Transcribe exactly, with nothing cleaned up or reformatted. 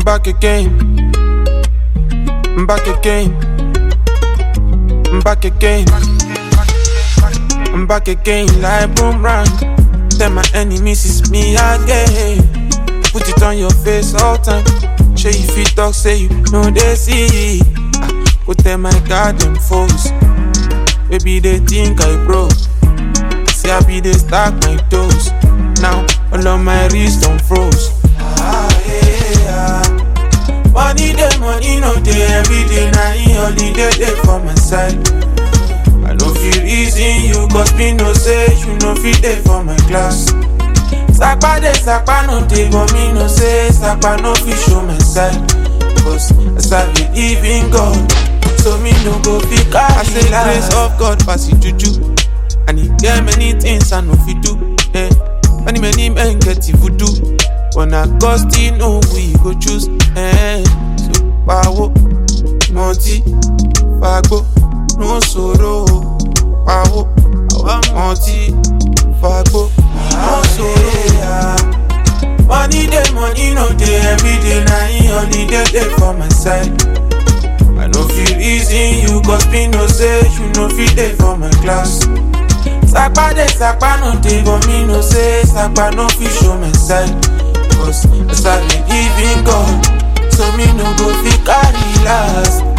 back again. I'm back again. I'm back again. I'm back again like boomerang. Tell my enemies it's me again. Put it on your face all time. Show you fit talk, say you know they see. Go tell my goddamn foes. Baby they think I broke. See I be they stack my toes. Now all of my wrist don't froze. Ah yeah. Money day, money no day. Every day na in holiday day for my side. I no feel reason you cause me no say you no fit there for my class. Sakpa de sakpa no dey but me no say sakpa no fit show my side. Cause as I believe in God, so me no go fit carry. I say grace of God pass it juju, and he get many things I no fit do. Eh, many many men get it voodoo. When I go still know we go choose. Eh, so power, monty, fagbo. No sorrow, power, monty, fagbo, no sorrow. Money day, money no day. Every day na in holiday day for my side. I no feel reason you cause me no say you no fit there for my class. Sakpa de sakpa no day but me no say sakpa no fit show my side. Cause as I believe in God, so me no go fit carry last.